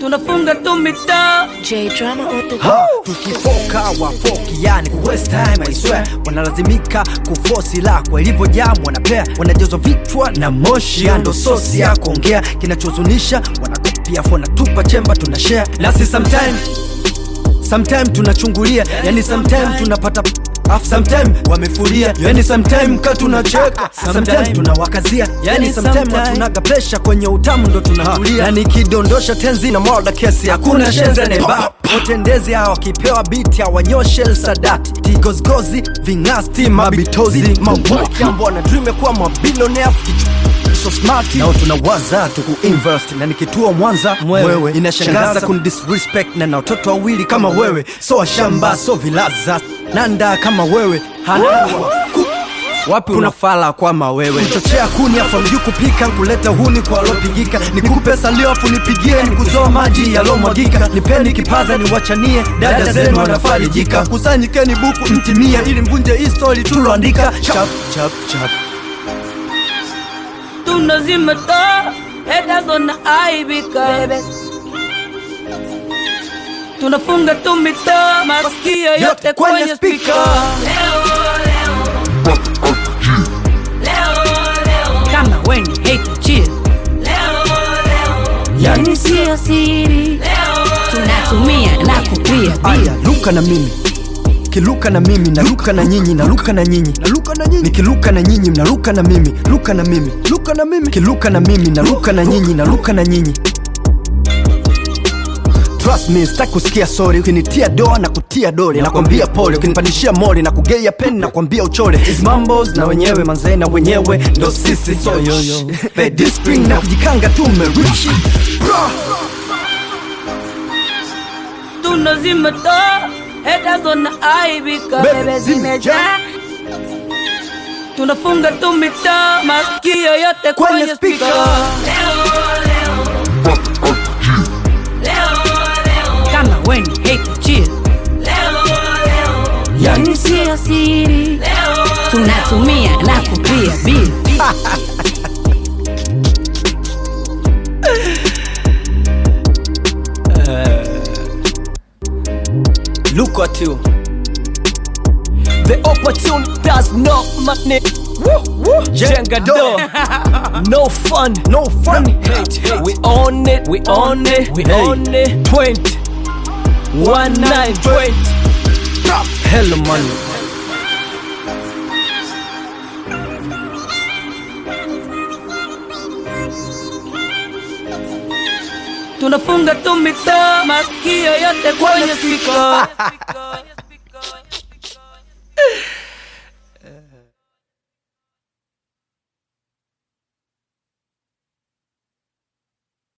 tunafunga tumita J Drama on the tukifoka wafoki yani waste time I swear. Wanalazimika kuforce la kwa ilivyo jamu wanapea. Wanajazwa vichwa na moshi ando sosi ya kuongea. Kinachozunisha wanatupia fona tupa chemba tunashare. Lasi sometime tunachungulia. Yani sometime tunapata sometime wamefuria. Yani sometime ka tunacheka. Sometime tunawakazia. Yani sometime tunaga pressure kwenye utamu ndo tunatulia. Yani kidondosha tenzi na murder case hakuna shenze neba. Potendezi hawa kipewa beat ya wanyoshe sadati. Tigozgozi, vingasti, mabitozi mawaki ambo na dream ya kuwa mabilionaire. So smart nao tunawaza tuku-invest. Na nikituwa Mwanza mwewe inashangaza kundisrespect. Na watoto wawili kama wewe. So washamba, so vilaza nanda kama wewe. Wapi unafala kwa mawewe. Mchochea kuni afa mju kupika. Kuleta huni kwa lopigika. Nikupe salio afu nipigie. Nikuzoa maji ya lomwagika. Nipeni kipaza ni wachanie. Dada zenu wanafarijika. Kusanyikeni buku mtimia. Ili mvunje history tuloandika. Chap chap chap. tunazima taa haters wanaaibika tunafunga tumita masikio yote kwenye speaker leo kama when you hate to chill yani sio siri tunatumia na kupia aya luka na mimi kiluka na mimi naluka na nyinyi naluka na nyinyi naluka na nyinyi nikiluka na nyinyi mnaluka na mimi luka na mimi luka na mimi kiluka na mimi naluka na nyinyi naluka na nyinyi. Trust me, sitaki kusikia sorry. Ukinitia doa na kutia dole nakwambia pole. Ukinipandishia mole na kugeia pen na kuambia uchole. Is mambos na wenyewe manzee na wenyewe ndo sisi. So yo the discipline na kujikanga tumerichi bro. tunazima taa haters wanaaibika bebe zimejaa tunafunga tumita masikio yote kwenye speaker leo kama when you hate to chill yani sio siri tunatumia na kupia bill Look at you. The opportunity does not money. Jenga door. No fun. No fun. Hate. We own it. We own it. We own it. 20. 1920. Hello money. tunafunga tumita masikio yote kwenye speaker